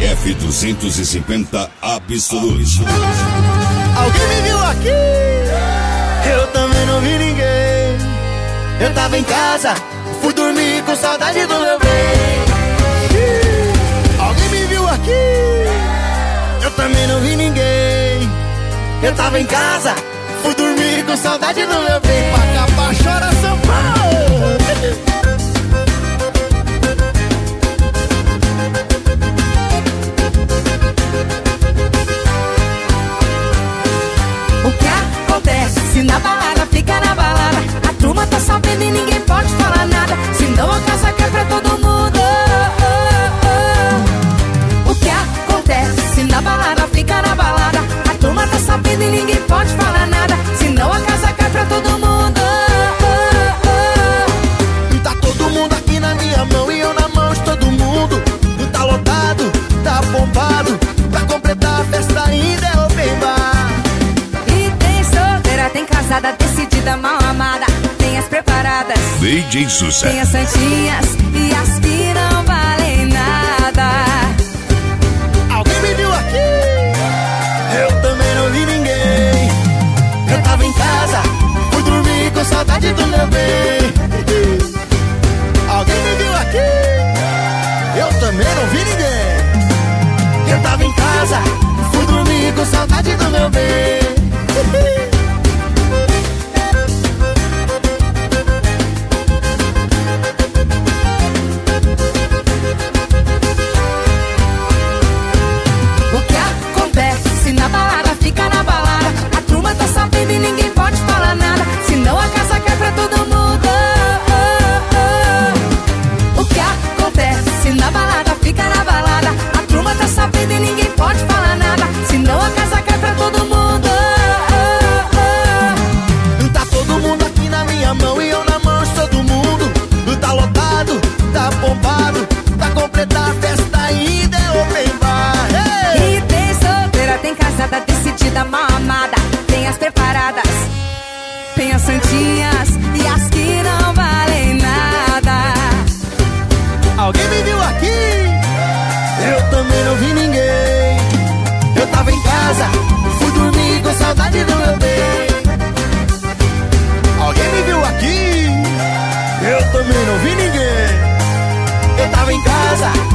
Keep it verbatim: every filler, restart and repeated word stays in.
F duzentos e cinquenta Absolute. Alguém me viu aqui? Eu também não vi ninguém. Eu tava em casa, fui dormir com saudade do meu bem. Alguém me viu aqui? Eu também não vi ninguém. Eu tava em casa, fui dormir com saudade do meu bem. Pacapá, chora São Paulo. O que acontece se na balada fica na balada? A turma tá sabendo e ninguém pode falar nada, senão a casa quer pra todo mundo. O que acontece se na balada fica na balada? A turma tá sabendo e ninguém pode falar nada, senão a casa cai pra todo mundo. Tá todo mundo aqui na minha mão e eu na mão de todo mundo. Tá lotado, tá bombado, pra completar a festa ainda é open bar. E tem solteira, tem casada, decidida, mal amada, tem as preparadas, D J Sucesso. tem as santinhas e as que não valem nada. Alguém me viu aqui? Eu também não vi ninguém. Eu tava em casa, fui dormir com saudade do meu bem. Alguém me viu aqui? Eu também não vi ninguém. Eu tava em casa, fui dormir com saudade do meu bem. O que acontece se na balada fica na balada? A turma tá sabendo e ninguém pode falar nada, senão a casa cai pra todo mundo. O que acontece se na balada fica na balada? A turma tá sabendo e ninguém pode falar nada, senão a casa cai pra todo mundo. Tá todo mundo aqui na minha mão e eu na mão de todo mundo. Tá lotado, tá bombado, pra completar a festa ainda é open bar. Hey! E tem solteira, tem casada, decidida, mal amada, tem as preparadas, tem as santinhas e as que não valem nada. Alguém me viu aqui? Eu também não vi ninguém. Eu tava em casa, fui dormir com saudade do meu bem. Alguém me viu aqui? Eu também não vi ninguém. Eu tava em casa,